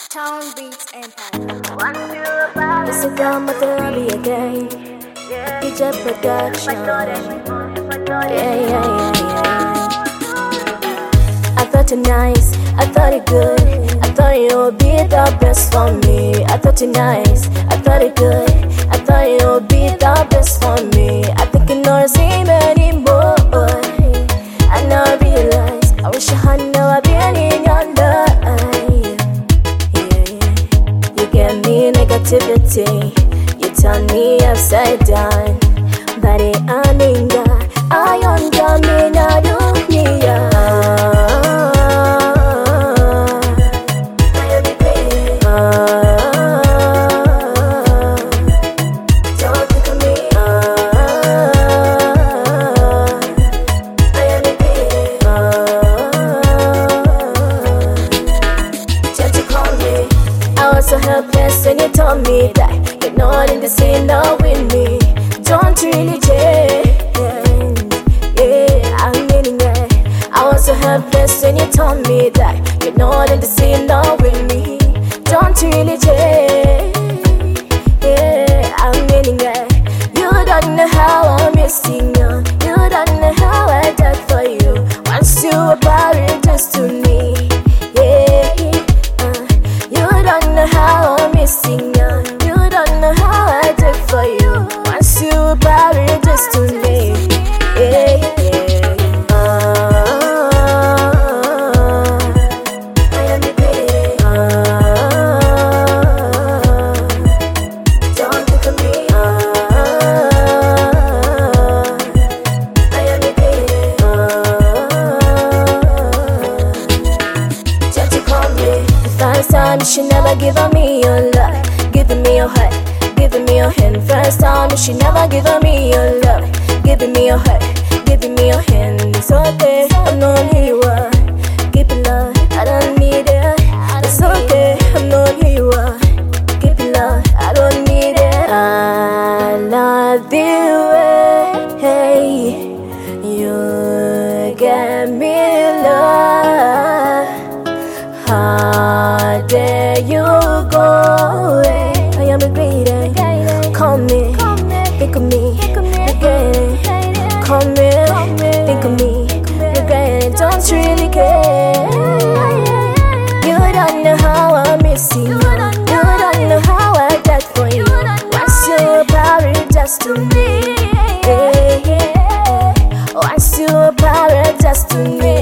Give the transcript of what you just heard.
Town Beats Empire. It's a drama therapy again. DJ Production. Yeah. I thought you're nice, I thought you're good. I thought you would be the best for me. I thought you're nice, I thought you're good. I thought you would be the best for me. I think you know the same anymore. I now realize I wish I had never been in your life. You give me negativity, you turn me upside down. Body aninga, ayon gami na dunia. Don't think of me. Just to call me. I was so helpless and you told me that you're not in the same love with me. Don't really change, yeah, I'm meaning it. I was so helpless when you told me that you're not in the same love with me. Don't really change, yeah, I'm meaning it. You don't know how I'm missing you. You don't know how I died for you. Once you were paradise to me, yeah. You don't know how I'm missing you. You don't know how I died for you. Once you were paradise to me, yeah. First time you should never give me your love, giving me your heart, giving me your hand. First time you should never give me your love, giving me your heart, giving me your hand. It's okay, I'm not who you are. Keep it love, I don't need it. It's okay, I'm not who you are. Keep it love, I don't need it. I love you, hey, you get me love. How dare you go away? I am a greedy. Call me, think of me, regret it. Call me, think of me, regret it. Don't really care. You don't know how I'm missing you. You don't know how I died for you. Once you were paradise to me, once you were paradise to me.